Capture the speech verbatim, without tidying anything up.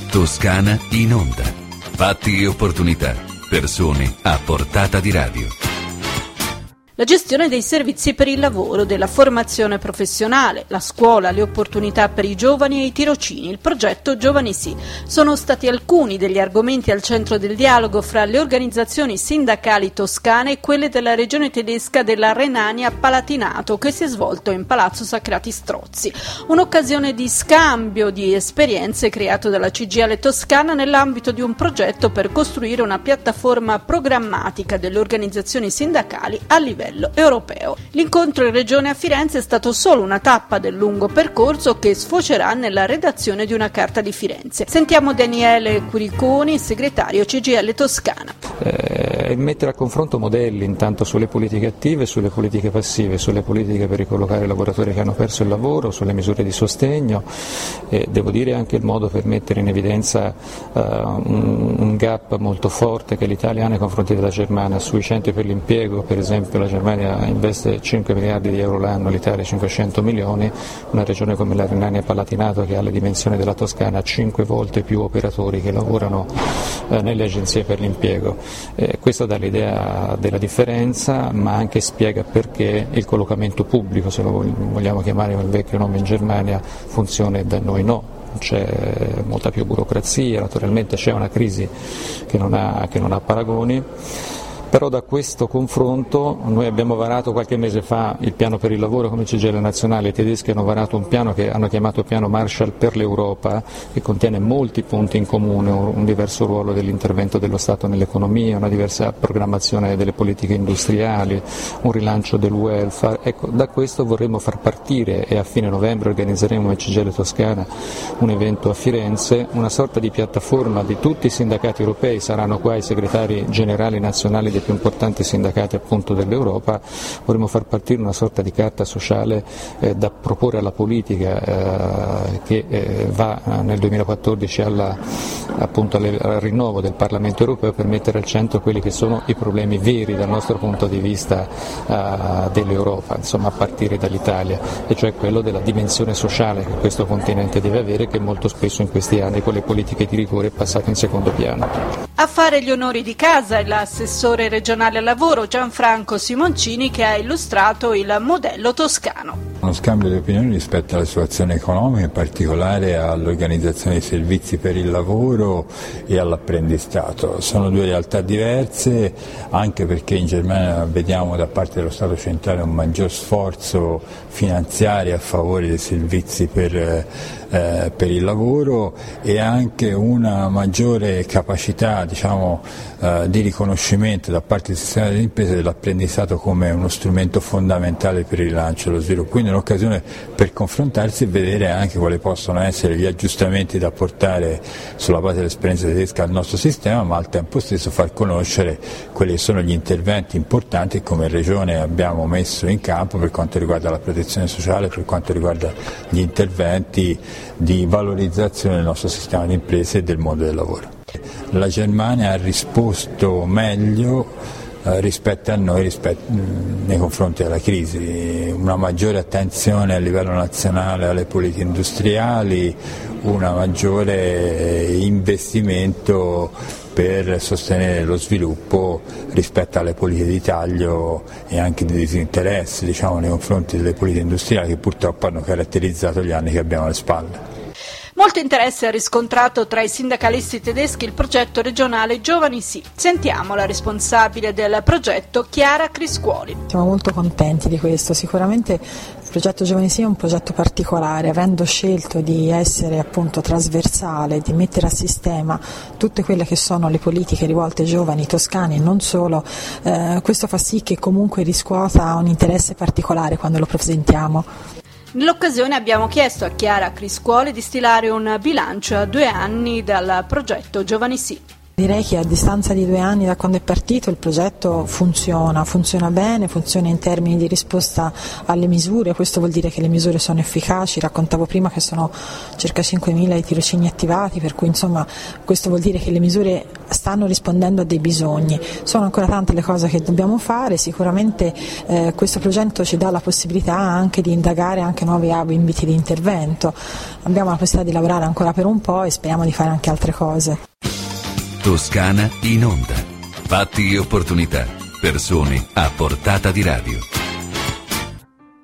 Toscana in onda. Fatti e opportunità. Persone a portata di radio. La gestione dei servizi per il lavoro, della formazione professionale, la scuola, le opportunità per i giovani e i tirocini, il progetto Giovani Sì sono stati alcuni degli argomenti al centro del dialogo fra le organizzazioni sindacali toscane e quelle della regione tedesca della Renania-Palatinato, che si è svolto in Palazzo Sacrati Strozzi. Un'occasione di scambio di esperienze creato dalla C G I L toscana nell'ambito di un progetto per costruire una piattaforma programmatica delle organizzazioni sindacali a livello europeo. L'incontro in regione a Firenze è stato solo una tappa del lungo percorso che sfocerà nella redazione di una carta di Firenze. Sentiamo Daniele Curiconi, segretario C G I L Toscana. Eh, mettere a confronto modelli intanto sulle politiche attive, sulle politiche passive, sulle politiche per ricollocare i lavoratori che hanno perso il lavoro, sulle misure di sostegno e devo dire anche il modo per mettere in evidenza uh, un, un gap molto forte che l'Italia ha nei confronti della Germania sui centri per l'impiego. Per esempio la Germania investe cinque miliardi di euro l'anno, l'Italia cinquecento milioni, una regione come la Renania-Palatinato che ha le dimensioni della Toscana ha cinque volte più operatori che lavorano eh, nelle agenzie per l'impiego. Eh, questo dà l'idea della differenza, ma anche spiega perché il collocamento pubblico, se lo vogliamo chiamare con il vecchio nome in Germania, funziona e da noi no. C'è molta più burocrazia, naturalmente c'è una crisi che non ha, che non ha paragoni. Però da questo confronto noi abbiamo varato qualche mese fa il piano per il lavoro come C G I L nazionale. I tedeschi hanno varato un piano che hanno chiamato piano Marshall per l'Europa, che contiene molti punti in comune, un diverso ruolo dell'intervento dello Stato nell'economia, una diversa programmazione delle politiche industriali, un rilancio del welfare. Ecco, da questo vorremmo far partire, e a fine novembre organizzeremo come C G I L Toscana un evento a Firenze, una sorta di piattaforma di tutti i sindacati europei. Saranno qua i segretari generali nazionali più importanti sindacati appunto dell'Europa. Vorremmo far partire una sorta di carta sociale eh, da proporre alla politica eh, che eh, va nel duemilaquattordici alla, appunto alle, al rinnovo del Parlamento europeo per mettere al centro quelli che sono i problemi veri dal nostro punto di vista eh, dell'Europa, insomma a partire dall'Italia, e cioè quello della dimensione sociale che questo continente deve avere, che molto spesso in questi anni con le politiche di rigore è passato in secondo piano. A fare gli onori di casa è l'assessore regionale al lavoro Gianfranco Simoncini, che ha illustrato il modello toscano. Uno scambio di opinioni rispetto alla situazione economica, in particolare all'organizzazione dei servizi per il lavoro e all'apprendistato. Sono due realtà diverse, anche perché in Germania vediamo da parte dello Stato centrale un maggior sforzo finanziario a favore dei servizi per, eh, per il lavoro e anche una maggiore capacità, diciamo, eh, di riconoscimento da parte del sistema delle imprese dell'apprendistato come uno strumento fondamentale per il rilancio e lo sviluppo. Quindi è un'occasione per confrontarsi e vedere anche quali possono essere gli aggiustamenti da apportare sulla base dell'esperienza tedesca al nostro sistema, ma al tempo stesso far conoscere quelli che sono gli interventi importanti che come Regione abbiamo messo in campo per quanto riguarda la protezione sociale, per quanto riguarda gli interventi di valorizzazione del nostro sistema di imprese e del mondo del lavoro. La Germania ha risposto meglio eh, rispetto a noi rispetto, mh, nei confronti della crisi, una maggiore attenzione a livello nazionale alle politiche industriali, un maggiore investimento per sostenere lo sviluppo rispetto alle politiche di taglio e anche di disinteresse, diciamo, nei confronti delle politiche industriali che purtroppo hanno caratterizzato gli anni che abbiamo alle spalle. Molto interesse ha riscontrato tra i sindacalisti tedeschi il progetto regionale Giovani Sì. Sentiamo la responsabile del progetto, Chiara Criscuoli. Siamo molto contenti di questo. Sicuramente il progetto Giovani Sì è un progetto particolare, avendo scelto di essere appunto trasversale, di mettere a sistema tutte quelle che sono le politiche rivolte ai giovani toscani e non solo. Eh, questo fa sì che comunque riscuota un interesse particolare quando lo presentiamo. Nell'occasione abbiamo chiesto a Chiara Criscuoli di stilare un bilancio a due anni dal progetto Giovani Sì. Direi che a distanza di due anni da quando è partito il progetto funziona, funziona bene, funziona in termini di risposta alle misure, questo vuol dire che le misure sono efficaci, raccontavo prima che sono circa cinquemila i tirocini attivati, per cui insomma questo vuol dire che le misure stanno rispondendo a dei bisogni. Sono ancora tante le cose che dobbiamo fare, sicuramente eh, questo progetto ci dà la possibilità anche di indagare anche nuovi ambiti di intervento, abbiamo la possibilità di lavorare ancora per un po' e speriamo di fare anche altre cose. Toscana in onda. Fatti e opportunità. Persone a portata di radio.